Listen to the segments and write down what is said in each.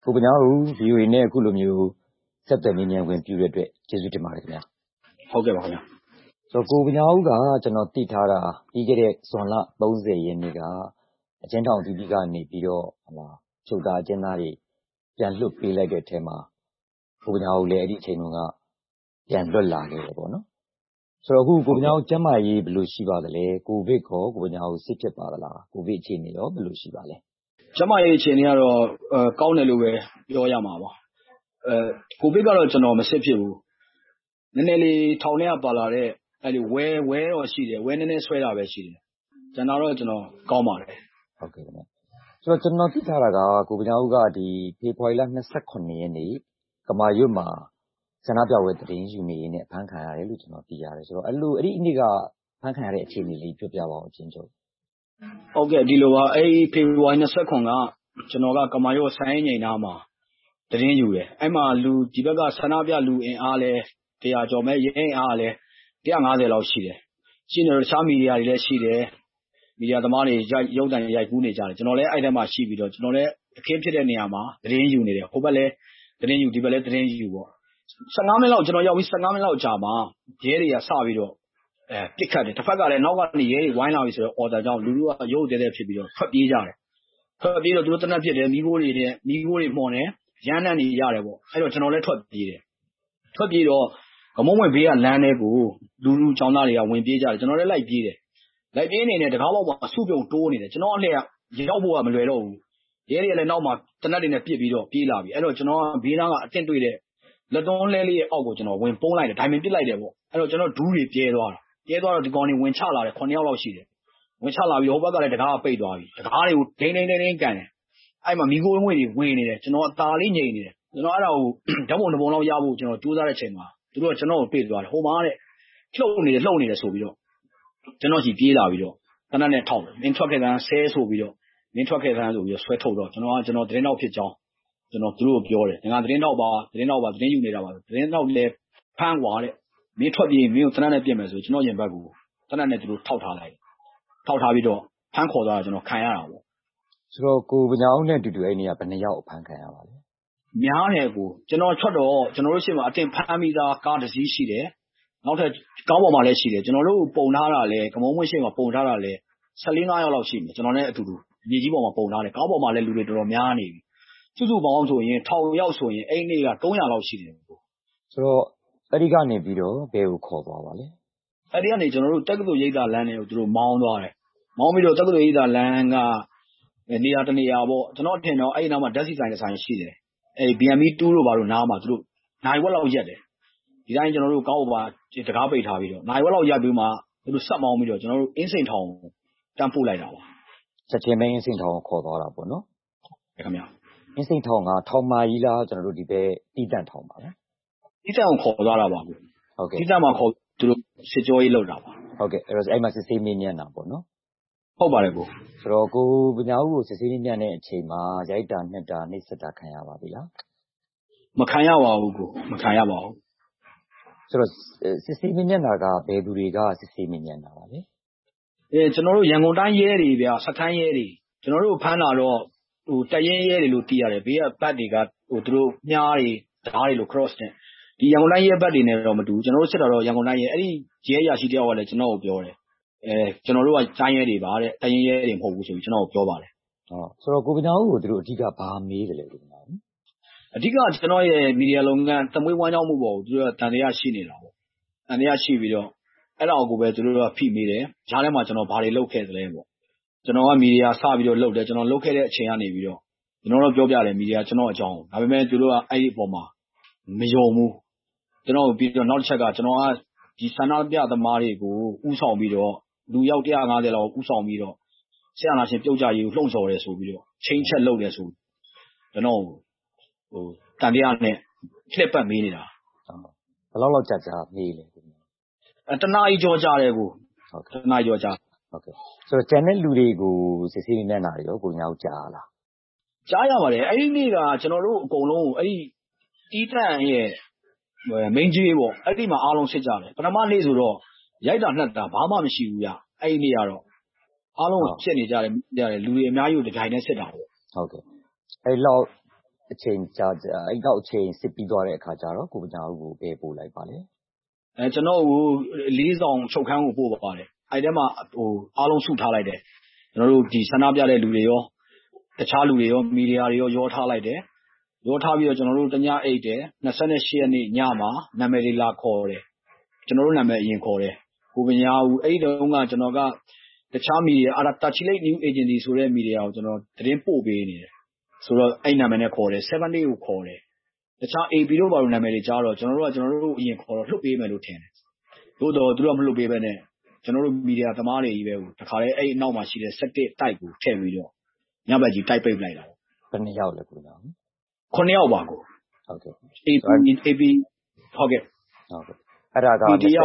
ကိုပညာဦး VOA နဲ့အခုလိုမျိုးဆက်သွယ်မြင်းမြန်ဝင်ပြုတဲ့အတွက်ကျေးဇူးတင်ပါတယ်ခင်ဗျာဟုတ်ကဲ့ပါခင်ဗျာဆိုတော့ကိုပညာဦးကကျွန်တော်သိထားတာပြီးခဲ့တဲ့ဇွန်လ30ရက်နေ့ကအကျဉ်းထောင်ဒီကနေပြီးတော့ချုပ်သားအကျဉ်းသားတွေပြန်လွတ်ပေးလိုက်တဲ့အထက်မှာကိုပညာဦးလည်းအဲ့ဒီအချိန်တုန်းကပြန်လွတ်လာခဲ့တယ်ပေါ့နော်ဆိုတော့အခုကိုပညာဦးကျန်းမာရေးဘယ်လိုရှိပါသလဲကိုဗစ်ကိုပညာဦးစစ်ဖြစ်ပါသလားကိုဗစ်အခြေအနေရောဘယ်လိုရှိပါလဲကျမရဲ့အခြေအနေကတော့ကောင်းတယ်လို့ပဲပြောရမှာပါကိုဗစ်ကတော့ကျွန်တော်မစစ်ဖြစ်ဘူးနည်းနည်းလေးထောင်ထဲကပါလာတဲ့အဲ့ဒီဝဲတော့ရှိတယ်ဝဲနည်းနည်းဆွဲတာပဲရှိတယ်ကျွန်တော်တော့ကျွန်တော်ကောင်းပါတယ်ဟုတ်ကဲ့ခင်ဗျဆိုတော့ကျွန်တော်သိထားတာကကိုပညာဦးကဒီဖေဖော်ဝါရီလ29ရက်နေ့ကမာရွတ်မှာဆန္ဒပြပွဲတည်င်းယူနေနဲ့ဖမ်းခံရတယ်လို့ကျွန်တော်သိရတယ်ဆိုတော့အဲ့ဒီနေ့ကဖမ်းခံရတဲ့အခြေအနေလေးပြောပြပါဦးအချင်းချုပ်ဟုတ်ကဲ့ဒီလိုပါအဲ့ဒီဖေဖော်ဝါရီ29ကကျွန်တော်ကကမာရွတ်ဆိုင်းငိန်နာမှာတည်င်းယူတယ်အဲ့မှာလူဒီဘက်ကဆန္ဒပြလူအင်အားလဲ100ကျော်မဲ့ရဲအင်အားလဲ150လောက်ရှိတယ်ရှိနေတော့တခြားမီဒီယာတွေလည်းရှိတယ်မီဒီယာသမားတွေရုပ်သံရိုက်ကူးနေကြတယ်ကျွန်တော်လည်းအဲ့ထဲမှာရှိပြီးတော့ကျွန်တော်လည်းအခင်းဖြစ်တဲ့နေရာမှာတည်င်းယူနေတယ်ဟိုဘက်လည်းတည်င်းယူဒီဘက်လည်းတည်င်းယူပေါ့15မိနစ်လောက်ကျွန်တော်ရောက်ပြီး15မိနစ်လောက်ကြာမှရဲတွေကစပြီးတော့ပစ်ခတ်တယ်တစ်ဖက်ကလည်းနောက်ကနေရဲတွေဝိုင်းလာပြီဆိုတော့အော်ဒါကြောင့်လူလူကရုပ်တဲတဲ့ဖြစ်ပြီးတော့ထွက်ပြေးကြတယ်ထွက်ပြေးတော့သူတို့တနက်ဖြစ်တယ်မိခိုးတွေမှော်နေရမ်းနှံ့နေရတယ်ပေါ့အဲ့တော့ကျွန်တော်လည်းထွက်ပြေးတယ်ထွက်ပြေးတော့ကမုံဝင်ဘေးကလမ်းထဲကိုလူချောင်းသားတွေကဝင်ပြေးကြတယ်ကျွန်တော်လည်းလိုက်ပြေးတယ်လိုက်ပြေးနေတယ်တကားပေါက်မှာစုပြုံတိုးနေတယ်ကျွန်တော်အလှည့်ရောက်ဖို့ကမလွယ်တော့ဘူးရဲတွေလည်းနောက်မှာတနက်တွေနဲ့ပစ်ပြီးတော့ပြေးလာပြီအဲ့တော့ကျွန်တော်ကဘေးနားကအတင့်တွေ့တဲ့လက်သွန်းလဲလေးရဲ့အောက်ကိုကျွန်တော်ဝင်ပုံးလိုက်တယ်ဒိုင်မင်ပစ်လိုက်တယ်ပေါ့အဲ့တော့ကျွန်တော်ဒူးတွေပြဲသွားတော့ဒီကောင်တွေဝင်ချလာတယ်9ယောက်လောက်ရှိတယ်ဝင်ချလာပြီးဟိုဘက်ကလည်းတကားပိတ်သွားပြီတကားတွေကိုဒိန်းကန်တယ်အဲ့မှာမိခိုးငွေတွေဝင်နေတယ်ကျွန်တော်အသာလေးငြိမ်နေတယ်ကျွန်တော်အဲ့ဒါကိုဓာတ်ပုံတစ်ပုံလောက်ရဖို့ကျွန်တော်ကြိုးစားတဲ့ချိန်မှာသူတို့ကကျွန်တော်ကိုပြေးသွားတယ်ဟိုမှာတဲ့လှုပ်နေတယ်ဆိုပြီးတော့ကျွန်တော်ကြီးပြေးလာပြီးတော့တနက်နဲ့ထောက်မင်းထွက်ခဲ့တဲ့ဆဲဆိုပြီးတော့မင်းထွက်ခဲ့တဲ့ဆိုပြီးတော့ဆွဲထုတ်တော့ကျွန်တော်သတင်းတောက်ဖြစ်ကြောင်းကျွန်တော်သူတို့ပြောတယ်ငါသတင်းတောက်ပါသတင်းယူနေတာပါသတင်းတောက်လည်းဖမ်းကွာတဲ့မင်းထွက်ပြေးမင်းကိုတနက်နဲ့ပြင်မယ်ဆိုကျွန်တော်ရင်ဘက်ကိုတနက်နဲ့သူတို့ထောက်ထားလိုက်ထောက်ထားပြီးတော့ဖမ်းခေါ်သွားတာကျွန်တော်ခံရတာပေါ့ဆိုတော့ကိုပညာဦးနဲ့အတူတူအဲ့နေကဘယ်နှယောက်အဖမ်းခံရပါလဲများတယ်ကိုကျွန်တော်ထွက်တော့ကျွန်တော်တို့ရှေ့မှာအတင်ဖမ်းမိသားကားတစ်စီးရှိတယ်နောက်ထပ်ကားပေါ်မှာလည်းရှိတယ်ကျွန်တော်တို့ပုံထားတာလည်းကမုံမွှေ့ရှေ့မှာပုံထားတာလည်း14-15ယောက်လောက်ရှိမယ်ကျွန်တော်နဲ့အတူတူမြေကြီးပေါ်မှာပုံထားတယ်ကားပေါ်မှာလည်းလူတွေတော်တော်များနေပြီစုစုပေါင်းဆိုရင်1000ယောက်ဆိုရင်အဲ့နေ့က300လောက်ရှိတယ်ကိုဆိုတော့အဲ့ဒီကနေပြီးတော့ဘယ်ကိုခေါ်သွားပါလဲအဲ့ဒီကနေကျွန်တော်တို့တက္ကသိုလ်ရိပ်သာလမ်းတွေကိုသူတို့မောင်းသွားတယ်မောင်းပြီးတော့တက္ကသိုလ်ရိပ်သာလမ်းကနေရာတနေရာပေါ့ကျွန်တော်ထင်တော့အဲ့ဒီနားမှာဓာတ်ဆီဆိုင်ရှိတယ်အဲ့ BME2 တို့ဘာလို့နားမှာသူတို့နိုင်ဝက်လောက်ရက်တယ်ဒီတိုင်းကျွန်တော်တို့ကောက်ပါတကားပိတ်ထားပြီးတော့နိုင်ဝက်လောက်ရက်ပြီးမှသူတို့ဆက်မောင်းပြီးတော့ကျွန်တော်တို့အင်းစိန်ထောင်တန်းပို့လိုက်တာပါချက်ချင်းပဲအင်းစိန်ထောင်ကိုခေါ်သွားတာပေါ့နော်ဟုတ်ခင်ဗျအင်းစိန်ထောင်ကထောင်မာကြီးလားကျွန်တော်တို့ဒီပဲတီးတန့်ထောင်ပါလားတီးတန့်ကိုခေါ်သွားတာပါကိုဟုတ်ကဲ့တီးတန့်မှာခေါ်သူတို့စစ်ကြောရေးလုပ်တာပါဟုတ်ကဲ့အဲ့မှာစစ်ဆေးမင်းညံ့တာပေါ့နော်ဟုတ်ပါတယ်ကိုဆိုတော့ကိုပညာဦးကိုစစ်ဆေးမင်းညံ့တဲ့အချိန်မှာရိုက်တာနှစ်တာနှိပ်စက်တာခံရပါပြီလားမခံရပါဘူးကိုမခံရပါဘူးဆိုတော့စစ်ဆေးမင်းညံ့တာကဘယ်သူတွေကစစ်ဆေးမင်းညံ့တာပါလဲကျွန်တော်တို့ရန်ကုန်တိုင်းရဲတွေဗျာစခန်းရဲတွေကျွန်တော်တို့ဖမ်းလာတော့တရင်ရဲတွေလို့သိရတယ်ဘေးကဘတ်တွေကသူတို့မြားတွေဓားတွေလို့ cross နဲ့ဒီရန်ကုန်တိုင်းရဲဘတ်တွေနဲ့တော့မတူဘူးကျွန်တော်တို့စစ်တာတော့ရန်ကုန်တိုင်းရဲအဲ့ဒီရဲရရှိတယောက်ကလည်းကျွန်တော်ကိုပြောတယ်ကျွန်တော်တို့ကတိုင်းရဲတွေပါတဲ့တရင်ရဲတွေမဟုတ်ဘူးဆိုပြီးကျွန်တော်ကိုပြောပါတယ်ဆိုတော့ကိုပညာဦးကိုသူတို့အဓိကဘာမေးတယ်လဲကိုပညာဦးအဓိကကျွန်တော်ရဲ့မီဒီယာလုပ်ငန်းတမွေးဝမ်းကြောင်းမှုပေါ့သူတို့ကတန်တရားရှိနေတာပေါ့တန်တရားရှိပြီးတော့အဲ့ဒါကိုပဲသူတို့ကဖိမိတယ်ဂျားထဲမှာကျွန်တော်ဘာတွေလုပ်ခဲ့သလဲပေါ့ကျွန်တော်ကမီဒီယာစပြီးတော့လုပ်တယ်ကျွန်တော်လုပ်ခဲ့တဲ့အချိန်ကနေပြီးတော့ကျွန်တော်တို့ပြောပြတယ်မီဒီယာကျွန်တော်အကြောင်းဒါပေမဲ့သူတို့ကအဲ့ဒီအပေါ်မှာမယုံဘူးကျွန်တော်ပြီးတော့နောက်တစ်ချက်ကကျွန်တော်ကဒီဆန္ဒပြသမားတွေကိုဥဆောင်ပြီးတော့လူရောက်150လောက်ဥဆောင်ပြီးတော့ဆရာနာရှင်ပြုတ်ကြရေးကိုလှုံ့ဆော်တယ်ဆိုပြီးတော့ချင်းချက်လုပ်တယ်ဆိုကျွန်တော်တန်တရားနဲ့လှက်ပတ်မေးနေတာဘယ်လောက်ကြာမေးလဲတနားကြီးကြောကြာတယ်ကိုတနားကြောကြာဟုတ်ကဲ့ဆိုတော့ကျန်တဲ့လူတွေကိုစစ်ဆေးနေနေတာတွေရောကိုညာကိုကြားလားကြားရပါတယ်အဲ့ဒီနေ့ကကျွန်တော်တို့အကုန်လုံးအဲ့ဒီတီးတန့်ရဲ့မိန်းကြီးပေါ့အဲ့ဒီမှာအားလုံးစစ်ကြတယ်ပထမနေ့ဆိုတော့ရိုက်တာနှက်တာဘာမှမရှိဘူးဗျအဲ့ဒီနေ့ကတော့အားလုံးစစ်နေကြတယ်လူတွေအများကြီးကိုတကြိုင်နဲ့စစ်တာပေါ့ဟုတ်ကဲ့အဲ့လောက်အချိန်ကြာအဲ့နောက်အချိန်စစ်ပြီးသွားတဲ့အခါကျတော့ကိုပညာဦးကိုပဲပို့လိုက်ပါလေကျွန်တော်ကိုလေးဆောင်ချုပ်ခန်းကိုပို့ပါတယ်အဲ့ထဲမှာအားလုံးစုထားလိုက်တယ်ကျွန်တော်တို့ဒီဆန္ဒပြတဲ့လူတွေရောတခြားလူတွေရောမီဒီယာတွေရောထားလိုက်တယ်ရောထားပြီးတော့ကျွန်တော်တို့တညအိတ်တယ်28ရက်နေ့ညမှာနာမည်တွေလာခေါ်တယ်ကျွန်တော်တို့နာမည်အရင်ခေါ်တယ်ကိုပညာဦးအဲ့တုန်းကကျွန်တော်ကတခြားမီဒီယာArticulate News Agency ဆိုတဲ့မီဒီယာကိုကျွန်တော်သတင်းပို့ပေးနေတယ်ဆိုတော့အဲ့နာမည်နဲ့ခေါ်တယ်7 day ကိုခေါ်တယ်တခြား AP တို့ဘာလို့နာမည်တွေကြားတော့ကျွန်တော်တို့အရင်ခေါ်တော့လှုပ်ပေးမယ်လို့ထင်တယ်သို့တော့သူတို့ကမလှုပ်ပေးဘဲနဲ့ကျွန်တော်တို့မီဒီယာသမားတွေကြီးပဲတခါလေအဲ့အနောက်မှာရှိတဲ့17တိုက်ကိုထည့်ပြီးတော့ညဘက်ကြီးတိုက်ပိတ်လိုက်တာဘယ်နှစ်ယောက်လဲကိုညာ 9ယောက်ပါကိုဟုတ်ကဲ့ AP ဟုတ်ကဲ့အဲ့ဒါကဟုတ်ကဲ့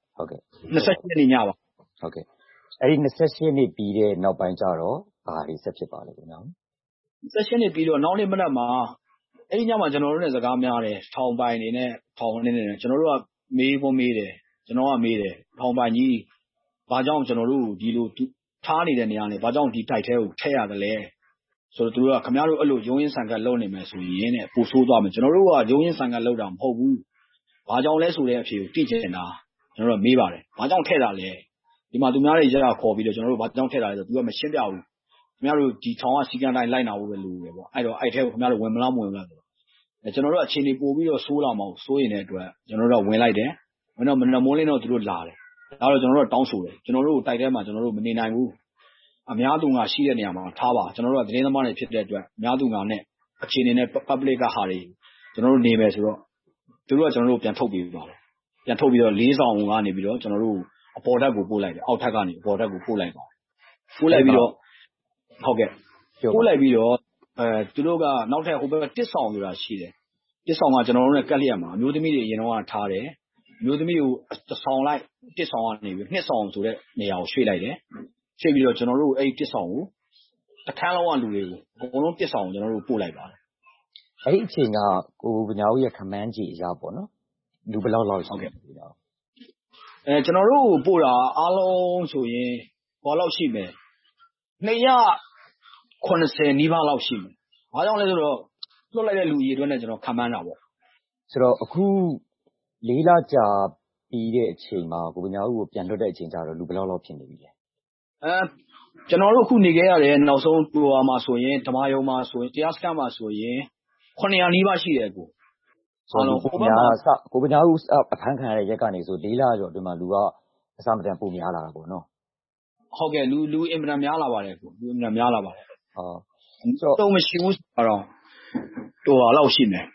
28 ရက်နေ့ညပါဟုတ်ကဲ့အဲ့ဒီ28ရက်နေ့ပြီးတဲ့နောက်ပိုင်းကျတော့ဘာတွေဆက်ဖြစ်ပါလဲကိုညာ 28ရက်နေ့ပြီးတော့နောက်နေ့မနက်မှာအဲ့ဒီညမှာကျွန်တော်တို့နဲ့စကားများတယ်ထောင်ပိုင်နေနဲ့ထောင်နေနေကျွန်တော်တို့ကမေးဖို့မေးတယ်ကျွန်တော်ကမေးတယ်ထောင်ပိုင်ကြီးဘာကြောင့်ကျွန်တော်တို့ဒီလိုထားနေတဲ့နေရာနဲ့ဘာကြောင့်ဒီတိုက်ထဲကိုထည့်ရတယ်လဲဆိုတော့သူတို့ကခင်ဗျားတို့အဲ့လိုရုံးရင်းဆန်ကတ်လုပ်နေမယ်ဆိုရင်တဲ့ပို့ဆိုးသွားမယ်ကျွန်တော်တို့ကရုံးရင်းဆန်ကတ်လုပ်တာမဟုတ်ဘူးဘာကြောင့်လဲဆိုတဲ့အဖြေကိုသိချင်တာကျွန်တော်တို့မေးပါတယ်ဘာကြောင့်ထည့်တာလဲဒီမှာသူများတွေရတာခေါ်ပြီးတော့ကျွန်တော်တို့ဘာကြောင့်ထည့်တာလဲဆိုတော့သူကမရှင်းပြဘူးခင်ဗျားတို့ဒီထောင်ကစီကံတိုင်းလိုက်နာဖို့ပဲလိုတယ်ပေါ့အဲ့တော့အဲ့ထဲကိုခင်ဗျားတို့ဝင်မလားမဝင်ဘူးလားဆိုတော့ကျွန်တော်တို့အခြေအနေပို့ပြီးတော့ဆိုးလာမအောင်စိုးရင်တဲ့အတွက်ကျွန်တော်တို့ဝင်လိုက်တယ်ဝင်တော့မနက်မိုးလင်းတော့သူတို့လာတယ်ဒါတော့ကျွန်တော်တို့တောင်းဆိုတယ်ကျွန်တော်တို့တိုက်ထဲမှာကျွန်တော်တို့မနေနိုင်ဘူးအများသူငါရှိတဲ့နေရာမှာထားပါကျွန်တော်တို့ကသတင်းသမားတွေဖြစ်တဲ့အတွက်အများသူငါနဲ့အခြေအနေနဲ့ public ကဟာတွေကျွန်တော်တို့နေမယ်ဆိုတော့သူတို့ကကျွန်တော်တို့ပြန်ထုတ်ပြီးပါတယ်ပြန်ထုတ်ပြီးတော့၄ဆောင်ကနေပြီးတော့ကျွန်တော်တို့အပေါ်ဓာတ်ကိုပို့လိုက်တယ်အောက်ထပ်ကနေအပေါ်ဓာတ်ကိုပို့လိုက်ပါတယ်ပို့လိုက်ပြီးတော့ဟုတ်ကဲ့ပို့လိုက်ပြီးတော့သူတို့ကနောက်ထပ်ဟိုဘက်တစ်ဆောင်ဆိုတာရှိတယ်တစ်ဆောင်ကကျွန်တော်တို့နဲ့ကက်လျက်မှာအမျိုးသမီးတွေအရင်တော့ထားတယ်အမျိုးသမီးကိုတစ်ဆောင်လိုက်တစ်ဆောင်ကနေပြီးနှစ်ဆောင်ဆိုတဲ့နေရာကိုရွှေ့လိုက်တယ်ရွှေ့ပြီးတော့ကျွန်တော်တို့အဲ့တစ်ဆောင်ကိုအခန်းလုံးကလူတွေကိုအကုန်လုံးတစ်ဆောင်ကိုကျွန်တော်တို့ပို့လိုက်ပါတယ်အဲ့ဒီအချိန်ကကိုပညာဦးရဲ့ခမန်းကြီးအရာပေါ့နော်လူဘယ်လောက်ရှိခဲ့ပြီတော့ကျွန်တော်တို့ပို့တာအားလုံးဆိုရင်ဘာလောက်ရှိမယ်290နီးပါးလောက်ရှိမယ်ဘာကြောင့်လဲဆိုတော့လွတ်လိုက်တဲ့လူကြီးတွေနဲ့ကျွန်တော်ခံမှန်းတာပေါ့ဆိုတော့အခု၄လကြာပြီးတဲ့အချိန်မှာကိုပညာဦးကိုပြန်လွတ်တဲ့အချိန်ကျတော့လူဘယ်လောက်ဖြစ်နေပြီလဲကျွန်တော်တို့အခုနေခဲ့ရတယ်နောက်ဆုံးဟိုမှာဆိုရင်ဓမ္မယုံမှာဆိုရင်တရားစခန်းမှာဆိုရင်900နီးပါးရှိတယ်ကိုဆိုတော့ကိုပညာဦးအဖမ်းခံရတဲ့ရက်ကနေဆို4လကျော်အတွင်းမှာလူကအစမတန်ပိုများလာတာပေါ့နော်ဟုတ်ကဲ့လူအင်မတန်များလာပါတယ်ကိုလူအင်မတန်များလာပါတယ်ဆိုတော့မရှိဘူးဆိုတော့တော်ပါလောက်ရှိမယ်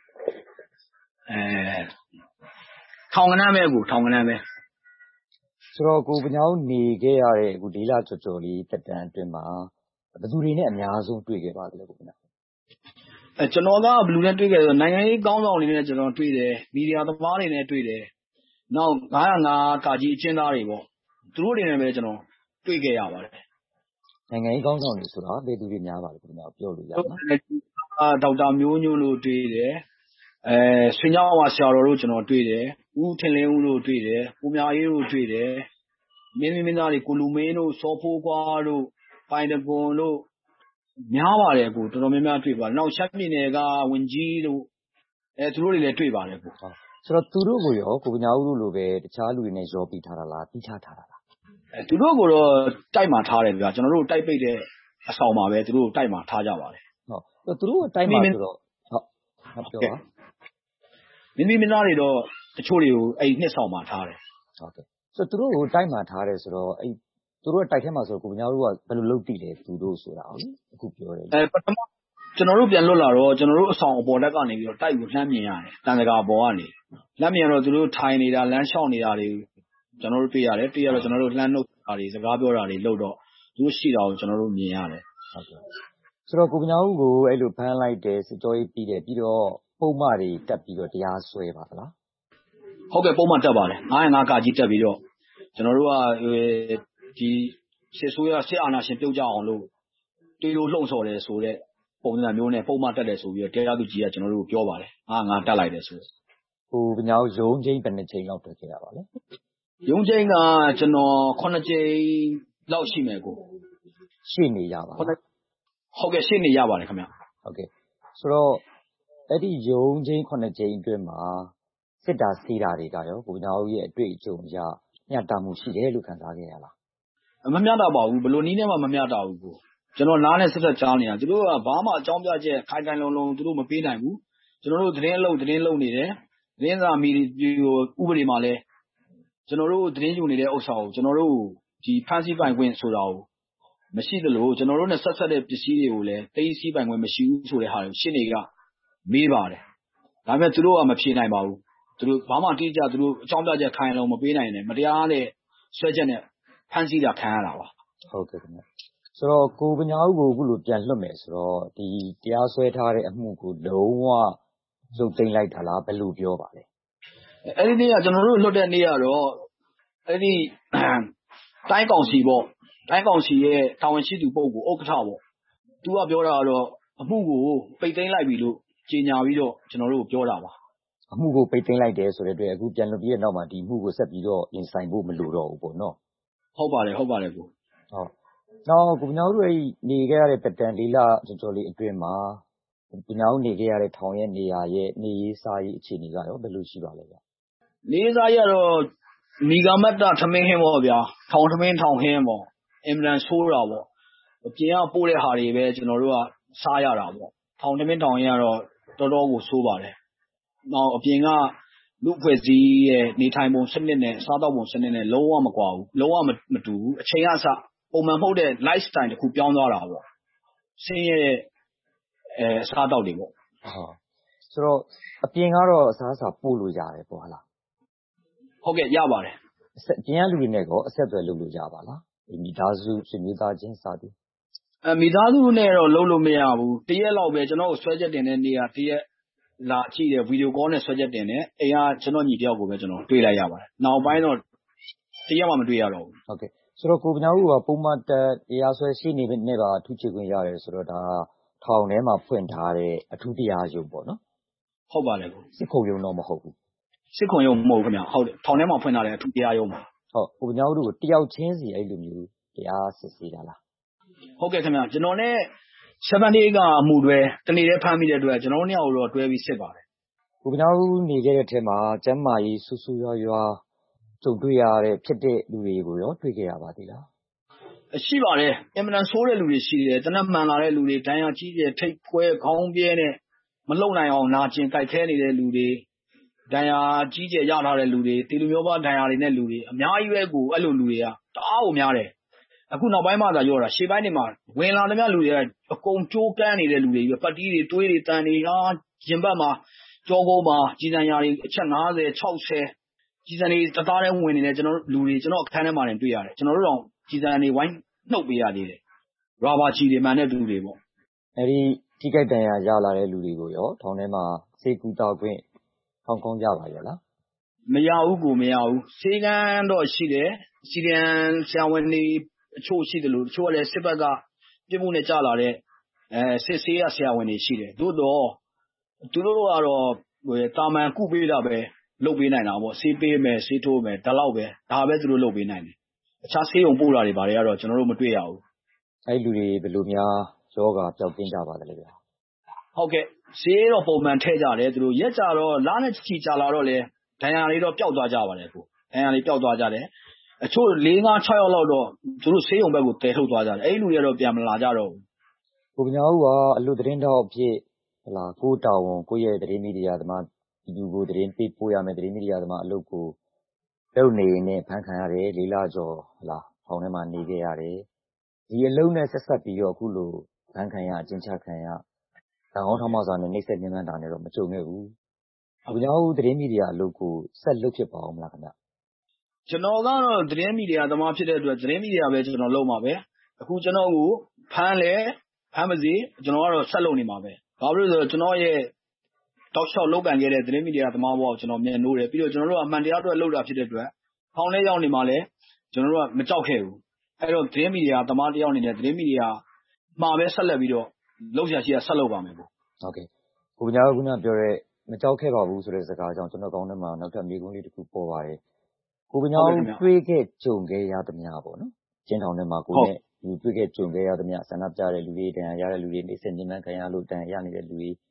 ထောင်ကနန်းပဲကိုထောင်ကနန်းပဲဆိုတော့ကိုပညာဦးနေခဲ့ရတဲ့အခု4လကျော်လေးတက်တန်းအတွင်းမှာဘယ်သူတွေနဲ့အများဆုံးတွေ့ခဲ့ပါသလဲကိုပညာကျွန်တော်ကဘယ်လူနဲ့တွေ့ခဲ့ဆိုနိုင်ငံရေးကောင်းဆောင်တွေနဲ့ကျွန်တော်တွေ့တယ်မီဒီယာသမားတွေနဲ့တွေ့တယ်နောက်905ကာကြီးအကျဉ်းသားတွေပေါ့သူတို့တွေနဲ့ပဲကျွန်တော်တွေ့ခဲ့ရပါတယ်နိုင်ငံရေးကောင်းဆောင်တွေဆိုတာဘယ်သူတွေများပါလဲကိုပညာပြောလို့ရမလားဒေါက်တာမျိုးညို့လို့တွေ့တယ်ဆွေညောင်းဝါဆရာတော်တို့ကျွန်တော်တွေ့တယ်ဦးထင်လင်းဦးတို့တွေ့တယ်ကိုမြအေးတို့တွေ့တယ်မင်းသားတွေကိုလူမင်းတို့စောဖိုးကွာတို့ပိုင်တကွန်တို့များပါတယ်ကိုတော်တော်များများတွေ့ပါတယ်နောက်ရှမ်းပြည်နယ်ကဝင်ကြီးတို့သူတို့တွေလည်းတွေ့ပါတယ်ကိုဆိုတော့သူတို့ကိုရောကိုပညာဦးတို့လိုပဲတခြားလူတွေနဲ့ရောပြီးထားတာလားပြီးထားတာလားသူတို့ကိုတော့တိုက်မှာထားတယ်ဗျာကျွန်တော်တို့တိုက်ပိတ်တဲ့အဆောင်မှာပဲသူတို့တိုက်မှာထားကြပါတယ်ဟုတ်သူတို့တိုက်မှာဆိုတော့ဟုတ်ပြောပါမင်းသားတွေတော့တချို့တွေကိုအဲ့နှစ်ဆောင်မှာထားတယ်ဟုတ်ကဲ့ဆိုတော့သူတို့ကိုတိုက်မှာထားတယ်ဆိုတော့အဲ့သူတို့တိုက်ထဲမှာဆိုကိုပညာဦးကဘယ်လိုလုပ်တည်လဲသူတို့ဆိုတာဟုတ်အခုပြောတယ်ပထမကျွန်တော်တို့ပြန်လွတ်လာတော့ကျွန်တော်တို့အဆောင်အပေါ်တက်ကနေပြီးတော့တိုက်ကိုလှမ်းမြင်ရတယ်တန်တကာပေါ်ကနေလှမ်းမြင်တော့သူတို့ထိုင်နေတာလမ်းလျှောက်နေတာတွေကျွန်တော်တို့တွေ့ရတယ်တွေ့ရတော့ကျွန်တော်တို့လှမ်းနှုတ်တာတွေစကားပြောတာတွေလုပ်တော့သူတို့ရှိတာကိုကျွန်တော်တို့မြင်ရတယ်ဟုတ်ကဲ့ဆိုတော့ကိုပညာဦးကိုအဲ့လိုဖမ်းလိုက်တယ်စစ်ကြောရေးပြီးတယ်ပြီးတော့ပုံမှန်တွေတက်ပြီးတော့တရားစွဲပါသလားဟုတ်ကဲ့ပုံမှန်တက်ပါတယ်905ကကြီးတက်ပြီးတော့ကျွန်တော်တို့ကဒီစစ်ဆိုးရစစ်အာဏာရှင်ပြုတ်ကြအောင်လို့တေးလို့လှုံ့ဆော်တယ်ဆိုတဲ့ပုံစံမျိုးနဲ့ပုံမှန်တက်တယ်ဆိုပြီးတော့တရားသူကြီးကကျွန်တော်တို့ပြောပါတယ်905တက်လိုက်တယ်ဆိုကိုပညာဦးရုံးချင်းဘယ်နှချိန်လောက်တက်ခဲ့ရပါလဲရုံးချင်းကကျွန်တော်9ချိန်လောက်ရှိမယ်ကိုရှေ့နေရပါဟုတ်ကဲ့ရှေ့နေရပါတယ်ခင်ဗျဟုတ်ကဲ့ဆိုတော့အဲ့ဒီရုံးချင်း9ကြိမ်အတွင်းမှာစစ်တာစီးတာတွေကရောကိုညာဦးရဲ့အတွေ့အကြုံအရမျှတမှုရှိတယ်လို့ခံစားခဲ့ရလားမမျှတပါဘူးဘယ်လိုနည်းနဲ့မှမမျှတဘူးကိုကျွန်တော်နားနဲ့ဆက်ဆက်ကြားနေတာသူတို့ကဘာမှအကြောင်းပြချက်ခိုင်ခိုင်လုံလုံသူတို့မပေးနိုင်ဘူးကျွန်တော်တို့သတင်းလုပ်နေတယ်သတင်းစာမီဒီယာဥပဒေမှာလည်းကျွန်တော်တို့သတင်းယူနေတဲ့ဥစ္စာကိုကျွန်တော်တို့ဒီဖန်ဆီးပိုင်ခွင့်ဆိုတာကိုမရှိသလိုကျွန်တော်တို့နဲ့ဆက်ဆက်တဲ့ပစ္စည်းတွေကိုလည်းသိသိပိုင်ခွင့်မရှိဘူးဆိုတဲ့ဟာကိုရှင်းနေကမေးပါတယ်ဒါပေမဲ့သူတို့ကမဖြေနိုင်ပါဘူးသူတို့ဘာမှတိကျသူတို့အကြောင်းပြချက်ခိုင်လုံမပေးနိုင်နဲ့မတရားတဲ့ဆွဲချက်နဲ့ဖန်ဆီးတာခံရတာပါဟုတ်ကဲ့ခင်ဗျဆိုတော့ကိုပညာဦးကိုအခုလိုပြန်လွတ်မယ်ဆိုတော့ဒီတရားစွဲထားတဲ့အမှုကိုလုံးဝရုပ်သိမ်းလိုက်တာလားဘယ်လိုပြောပါလဲအဲ့ဒီနေ့ကကျွန်တော်တို့လွတ်တဲ့နေ့ကတော့အဲ့ဒီတိုင်းကောင်စီပေါ့တိုင်းကောင်စီရဲ့တာဝန်ရှိသူပုဂ္ဂိုလ်ဥက္ကဋ္ဌပေါ့သူကပြောတာကတော့အမှုကိုပိတ်သိမ်းလိုက်ပြီလို့ကြေညာပြီးတော့ကျွန်တော်တို့ပြောတာပါအမှုကိုပိတ်သိမ်းလိုက်တယ်ဆိုတဲ့အတွက်အခုပြန်လွတ်ပြီးတဲ့နောက်မှာဒီမှုကိုဆက်ပြီးတော့ရင်ဆိုင်ဖို့မလိုတော့ဘူးပေါ့နော်ဟုတ်ပါတယ်ကိုဟုတ်နောက်ကိုပညာဦးတို့နေခဲ့ရတဲ့တက်တန်၄လကျော်လေးအတွင်းမှာပညာဦးနေခဲ့ရတဲ့ထောင်ရဲ့နေရာရဲ့နေရေးစားရေးအခြေအနေကရောဘယ်လိုရှိပါလဲဗျနေစားရေးကတော့မိဂမတ္တထမင်းဟင်းပေါ့ဗျာထောင်ထမင်းထောင်ဟင်းပေါ့အင်မတန်ဆိုးတာပေါ့ပြင်ကပို့တဲ့ဟာတွေပဲကျွန်တော်တို့ကစားရတာပေါ့ထောင်ထမင်းထောင်ဟင်းကတော့တော်တော်ကိုဆိုးပါတယ်နောက်အပြင်ကလူဖွဲ့စည်းရဲ့နေထိုင်ပုံစနစ်နဲ့စားတောက်ပုံစနစ်နဲ့လုံးဝမကွာဘူးလုံးဝမတူဘူးအချိန်ကစပုံမှန်မဟုတ်တဲ့ lifestyle တစ်ခုပြောင်းသွားတာပေါ့ဆင်းရဲအစားတောက်တွေပေါ့ဆိုတော့အပြင်ကတော့အစားအစာပို့လို့ရတယ်ပေါ့ဟုတ်လားဟုတ်ကဲ့ရပါတယ်အပြင်ကလူတွေနဲ့ကောအဆက်အသွယ်လုပ်လို့ရပါလားမိသားစုဆွေမျိုးသားချင်းစသည်မိသားစုနဲ့တော့လုပ်လို့မရဘူးတရက်လောက်ပဲကျွန်တော်ဆွဲချက်တင်တဲ့နေ့ကတရက်လာကြည့်တယ်ဗီဒီယိုကောနဲ့ဆွဲချက်တင်တယ်အိမ်ကကျွန်တော်ညီတယောက်ကိုပဲကျွန်တော်တွေ့လိုက်ရပါတယ်နောက်ပိုင်းတော့တရက်မှမတွေ့ရတော့ဘူးဟုတ်ကဲ့ဆိုတော့ကိုပညာဦးကပုံမှန်တရားဆွဲရှိနေနဲ့ပါထူးချွေခွင့်ရတယ်ဆိုတော့ဒါထောင်ထဲမှာဖွင့်ထားတဲ့အထူးတရားရုံးပေါ့နော်ဟုတ်ပါတယ်ကိုစစ်ခုံရုံးတော့မဟုတ်ဘူးစစ်ခုံရုံးမဟုတ်ခင်ဗျဟုတ်တယ်ထောင်ထဲမှာဖွင့်ထားတဲ့အထူးတရားရုံးပါကိုပညာဦးတို့ကိုတယောက်ချင်းစီအဲ့လိုမျိုးတရားစစ်ဆေးတာလားဟုတ်ကဲ့ခင်ဗျကျွန်တော်နဲ့7 day ကအမှုတွဲတနေ့တည်းဖမ်းမိတဲ့အတွက်ကျွန်တော်တို့နှစ်ယောက်တော့တွဲပြီးစစ်ပါတယ်ကိုပညာဦးနေခဲ့တဲ့ထဲမှာကျမ်းမာရေးဆူဆူရွာကြုံတွေ့ရတဲ့ဖြစ်တဲ့လူတွေကိုရောတွေ့ခဲ့ရပါသေးလားရှိပါတယ်အင်မတန်ဆိုးတဲ့လူတွေရှိတယ်တနက်မှန်လာတဲ့လူတွေဒဏ်ရာကြီးတဲ့ထိတ်ခွဲခေါင်းပြဲနဲ့မလုံနိုင်အောင်နာကျင်ကြိုက်ခဲနေတဲ့လူတွေဒဏ်ရာကြီးကျယ်ရထားတဲ့လူတွေတီလူမျိုးပါဒဏ်ရာတွေနဲ့လူတွေအများကြီးပဲကိုအဲ့လိုလူတွေကတအားကိုများတယ်အခုနောက်ပိုင်းမှသာပြောတာရှေ့ပိုင်းတွေမှာဝင်လာတဲ့များလူတွေကအကုန်ကြိုးကန်းနေတဲ့လူတွေပဲပတ်တီးတွေတွေးတွေတန်တွေရင်ဘတ်မှာကြောကုန်းမှာကြီးစံရာတွေအချက်50 60ကြီးစံတွေတသားတည်းဝင်နေတဲ့ကျွန်တော်လူတွေကျွန်တော်အခန်းထဲမှာနေတွေ့ရတယ်ကျွန်တော်တို့တော့ကြီးစံတွေဝိုင်းနှုတ်ပေးရသေးတယ်ရာဘာချီတွေမှန်တဲ့လူတွေပေါ့အဲ့ဒီထိခိုက်ဒဏ်ရာရလာတဲ့လူတွေကိုရောထောင်ထဲမှာစေကူတာခွင့်ထောင်ကောင်းကြပါရဲ့လားမရဘူးကိုမရဘူးစေကန်းတော့ရှိတယ်စီရန်ဆရာဝန်တွေအချို့ရှိတယ်လို့တချို့ကလည်းစစ်ဘက်ကပြစ်မှုနဲ့ကြာလာတဲ့စစ်ဆေးရဆရာဝန်တွေရှိတယ်တို့တော့သူတို့ကတော့တာမန်ကုပေးတာပဲလုပ်ပေးနိုင်တာပေါ့ဆေးပေးမယ်ဆေးထိုးမယ်ဒါလောက်ပဲဒါပဲသူတို့လုပ်ပေးနိုင်တယ်အခြားဆေးရုံပို့တာတွေဘာတွေကတော့ကျွန်တော်တို့မတွေ့ရဘူးအဲ့လူတွေဘယ်လိုများယောဂပျောက်ကင်းကြပါသလဲဗျာဟုတ်ကဲ့ဆေးတော့ပုံမှန်ထည့်ကြတယ်သူတို့ရက်ကြတော့လနဲ့ချီကြာလာတော့လေဒဏ်ရာတွေတော့ပျောက်သွားကြပါတယ်ကိုဒဏ်ရာတွေပျောက်သွားကြတယ်အချို့4 5 6ယောက်လောက်တော့သူတို့ဆေးရုံဘက်ကိုတည်ထုတ်သွားကြတယ်အဲ့လူတွေတော့ပြန်မလာကြတော့ဘူးကိုပညာဦးကအလူသတင်းတောက်အဖြစ်ဟလာကိုတာဝန်ကိုရဲ့သတင်းမီဒီယာသမားဒီလူကိုသတင်းပေးပို့ရမယ်သတင်းမီဒီယာသမားအလုပ်ကိုလုပ်နေရင်ဖန်ခံရတယ်၄လကျော်ဟလာထောင်ထဲမှာနေခဲ့ရတယ်ဒီအလုံးနဲ့ဆက်ဆက်ပြီးတော့အခုလိုဖန်ခံရအကျဉ်းချခံရတန်ဟောင်းထောင်းမစွာနဲ့နှိမ့်ဆက်ညှဉ်းပန်းတာနဲ့တော့မကြုံခဲ့ဘူးကိုပညာဦးသတင်းမီဒီယာအလုပ်ကိုဆက်လုပ်ဖြစ်ပါအောင်မလားခင်ဗျကျွန်တော်ကတော့သတင်းမီဒီယာသမားဖြစ်တဲ့အတွက်သတင်းမီဒီယာပဲကျွန်တော်လုပ်မှာပဲအခုကျွန်တော်ကိုဖမ်းမစေကျွန်တော်ကတော့ဆက်လုပ်နေမှာပဲဘာဖြစ်လို့လဲဆိုတော့ကျွန်တော်ရဲ့တောက်လျှောက်လုပ်ကန်ခဲ့တဲ့သတင်းမီဒီယာသမားဘောကိုကျွန်တော်မြင်လို့တယ်ပြီးတော့ကျွန်တော်တို့ကအမှန်တရားအတွက်လုပ်တာဖြစ်တဲ့အတွက်ဖောင်းလဲရောက်နေမှာလဲကျွန်တော်တို့ကမကြောက်ခဲ့ဘူးအဲ့တော့သတင်းမီဒီယာသမားတယောက်အနေနဲ့သတင်းမီဒီယာမှာပဲဆက်လက်ပြီးတော့လုပ်ရရှိရဆက်လုပ်ပါမယ်ပေါ့ဟုတ်ကဲ့ကိုပညာဦးကပြောရဲမကြောက်ခဲ့ပါဘူးဆိုတဲ့စကားကြောင့်ကျွန်တော်ကောင်းထဲမှာနောက်ထပ်မိကုန်းလေးတစ်ခုပေါ်ပါတယ်ကိုပညာဦးတွေးခဲ့ကြုံခဲ့ရသမျှပေါ့နော်ကျင်းထောင်ထဲမှာကိုနဲ့လူတွေ့ခဲ့ကြုံခဲ့ရသမျှဆန္ဒပြတဲ့လူတွေဒဏ်ရာရတဲ့လူတွေနေဆက်ညှဉ်းပန်းခံရလို့ဒဏ်ရာရနေတဲ့လူတွေ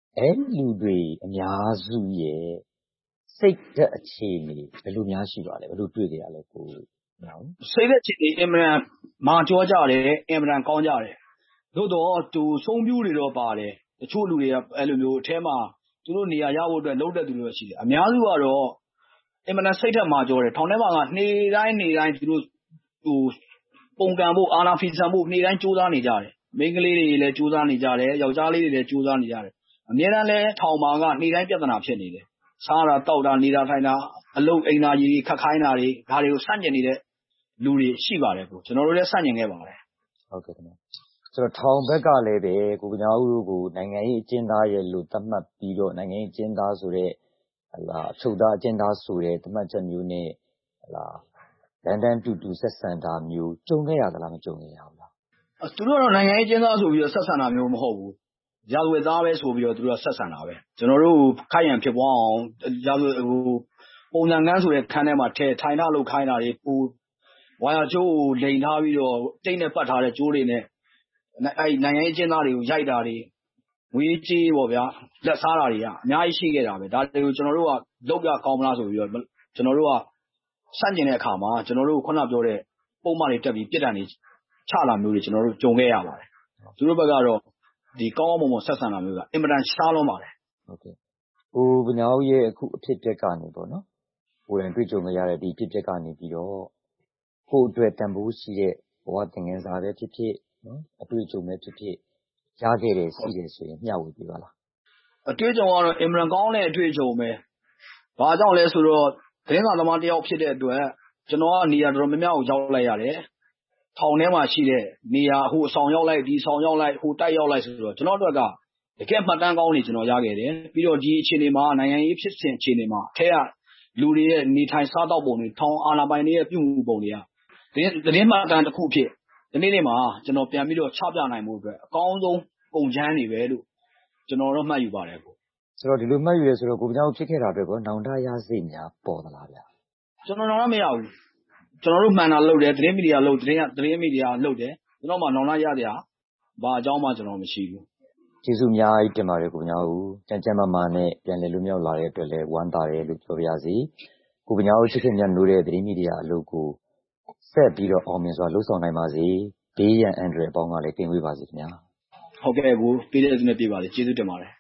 လူတွေအများစုရဲ့စိတ်ဓာတ်အခြေအနေဘယ်လိုများရှိပါလဲဘယ်လိုတွေ့ကြရလဲကိုနော်စိတ်ဓာတ်အခြေအနေအင်မတန်မာကျောကြတယ်အင်မတန်ကောင်းကြတယ်သို့တော့သူဆုံးပြူးတွေတော့ပါတယ်တချို့လူတွေကအဲ့လိုမျိုးအထဲမှာသူတို့နေရာရဖို့အတွက်လုပ်တဲ့သူတွေရှိတယ်အများစုကတော့အင်မတန်စိတ်ဓာတ်မာကျောတယ်ထောင်ထဲမှာကနေတိုင်းသူတို့ပုံကံဖို့အာနာဖီဆန်ဖို့နေတိုင်းစူးစမ်းနေကြတယ်မိန်းကလေးတွေလည်းစူးစမ်းနေကြတယ်ယောက်ျားလေးတွေလည်းစူးစမ်းနေကြတယ်အများအားလည်းထောင်မှာကနေတိုင်းပြဿနာဖြစ်နေတယ်စားတာတောက်တာနေတာထိုင်တာအလုပ်အိမ်သာကြီးခက်ခိုင်းတာတွေဒါတွေကိုစန့်ကျင်နေတဲ့လူတွေရှိပါတယ်ကိုကျွန်တော်တို့လည်းစန့်ကျင်ခဲ့ပါတယ်ဟုတ်ကဲ့ခင်ဗျဆိုတော့ထောင်ဘက်ကလည်းပဲကိုကညာဦးတို့ကိုနိုင်ငံရေးအကျဉ်းသားရဲ့လို့သတ်မှတ်ပြီးတော့နိုင်ငံရေးအကျဉ်းသားဆိုတဲ့ချုပ်သားအကျဉ်းသားဆိုတဲ့သတ်မှတ်ချက်မျိုးနဲ့လန်ဒန်တူဆက်ဆံတာမျိုးကြုံခဲ့ရသလားမကြုံခဲ့ရဘူးလားသူတို့ကတော့နိုင်ငံရေးအကျဉ်းသားဆိုပြီးတော့ဆက်ဆံတာမျိုးမဟုတ်ဘူးရာဇဝတ်သားပဲဆိုပြီးတော့သူတို့ကဆက်ဆံတာပဲကျွန်တော်တို့ခိုက်ရန်ဖြစ်ပွားအောင်ရာဇဝတ်ပုံစံကန်းဆိုတဲ့ခန်းထဲမှာထိုင်ထားလို့ခိုင်းတာတွေဝါယာကျိုးကိုလိန်ထားပြီးတော့တိတ်နဲ့ပတ်ထားတဲ့ကျိုးတွေနဲ့အဲ့နိုင်ငံရေးအကျဉ်းသားတွေကိုရိုက်တာတွေငွေကြေးပေါ့ဗျာလက်စားတာတွေကအများကြီးရှိခဲ့တာပဲဒါတွေကိုကျွန်တော်တို့ကလောက်ပြကောင်းမလားဆိုပြီးတော့ကျွန်တော်တို့ကစန့်ကျင်တဲ့အခါမှာကျွန်တော်တို့ခုနပြောတဲ့ပုံမှန်တွေတက်ပြီးပြစ်ဒဏ်တွေချလာမျိုးတွေကျွန်တော်တို့ကြုံခဲ့ရပါတယ်သူတို့ဘက်ကတော့ဒီကောင်းကောင်းမွန်မွန်ဆက်ဆံတာမျိုးကအင်မတန်ရှားလွန်းပါတယ်ဟုတ်ကဲ့ဗညာဦးရဲ့အခုအဖြစ်အပျက်ကနေပေါ့နော်ကိုယ်တိုင်တွေ့ကြုံရတဲ့ဒီဖြစ်ပျက်ကနေပြီးတော့ကိုယ်အတွက်တန်ဖိုးရှိတဲ့ဘဝသင်ခန်းစာပဲဖြစ်ဖြစ်နော်အတွေ့အကြုံပဲဖြစ်ဖြစ်ရခဲ့တယ်ရှိတယ်ဆိုရင်မျှဝေပြပါလားအတွေ့အကြုံကတော့အင်မတန်ကောင်းတဲ့အတွေ့အကြုံပဲဘာကြောင့်လဲဆိုတော့သတင်းစာသမားတယောက်ဖြစ်တဲ့အတွက်ကျွန်တော်ကနေရာတော်တော်များများကိုရောက်လိုက်ရတယ်ထောင်ထဲမှာရှိတဲ့နေရာဟိုအဆောင်ရောက်လိုက်ဒီဆောင်ရောက်လိုက်ဟိုတိုက်ရောက်လိုက်ဆိုတော့ကျွန်တော်တို့ကတကယ်မှတ်တမ်းကောင်းနေကျွန်တော်ရခဲ့တယ်ပြီးတော့ဒီအခြေအနေမှာနိုင်ငံရေးဖြစ်စဉ်အခြေအနေမှာအထက်ကလူတွေရဲ့နေထိုင်စားသောက်ပုံတွေထောင်အာဏာပိုင်တွေရဲ့ပြုမှုပုံတွေကသတင်းမှတ်တမ်းတစ်ခုဖြစ်ဒီနေ့မှာကျွန်တော်ပြန်ပြီးတော့ချပြနိုင်မှုအတွက်အကောင်းဆုံးပုံချမ်းတွေပဲလို့ကျွန်တော်တို့မှတ်ယူပါတယ်ကိုဆိုတော့ဒီလိုမှတ်ယူရဲဆိုတော့ကိုပြောင်းဖြစ်ခဲ့တာပဲကောနောင်တရစိတ်များပေါ်သလားဗျာကျွန်တော်တော့မရဘူးကျွန်တော်တို့မှန်တာလုပ်တယ်သတင်းမီဒီယာလုပ်သတင်းမီဒီယာလုပ်တယ်ကျွန်တော်မှနောင်တရတဲ့ဟာဘာအကြောင်းမှကျွန်တော်မရှိဘူးကျေးဇူးအများကြီးတင်ပါတယ်ကိုပြောင်းဦးကြမ်းမာနဲ့ပြန်လည်လွတ်မြောက်လာတဲ့အတွက်လည်းဝမ်းသာတယ်လို့ပြောပြရစီကိုပြောင်းဦးချစ်ခင်မြတ်လို့တဲ့သတင်းမီဒီယာအလုပ်ကိုဆက်ပြီးတော့အောင်မြင်စွာလှုပ်ဆောင်နိုင်ပါစေဘေးရန်အန္တရာယ်အပေါင်းကလည်းကင်းဝေးပါစေခင်ဗျာဟုတ်ကဲ့ကိုပေးတဲ့ဆုနဲ့ပြပါလေကျေးဇူးတင်ပါတယ်